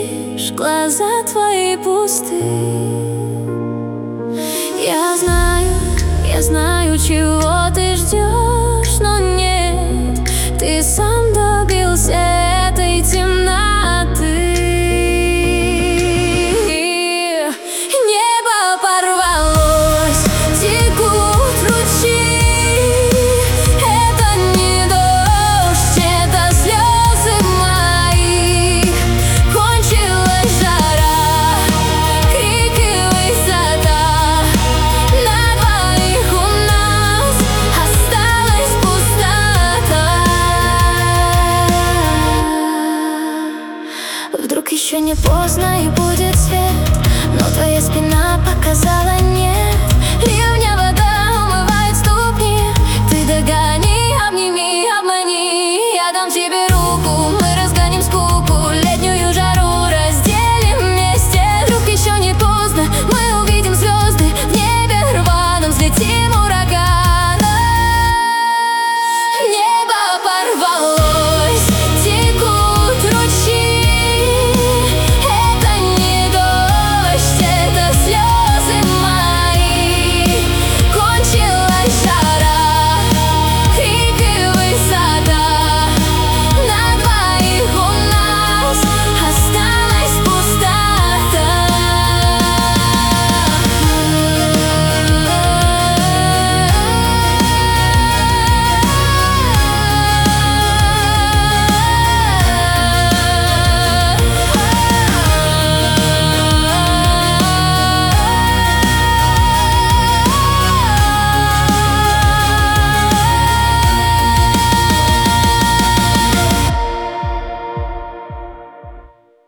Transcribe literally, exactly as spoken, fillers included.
видишь, глаза твои пусты. Я знаю, я знаю, чего ты ждешь, но нет, ты сам добился этой темноты. Небо порвалось, текут ручьи. Это не дождь, это слезы мои. Кончилась жара, крик и высота. На двоих у нас осталась пустота. Вдруг еще не поздно и будет свет, но твоя спина показала нет.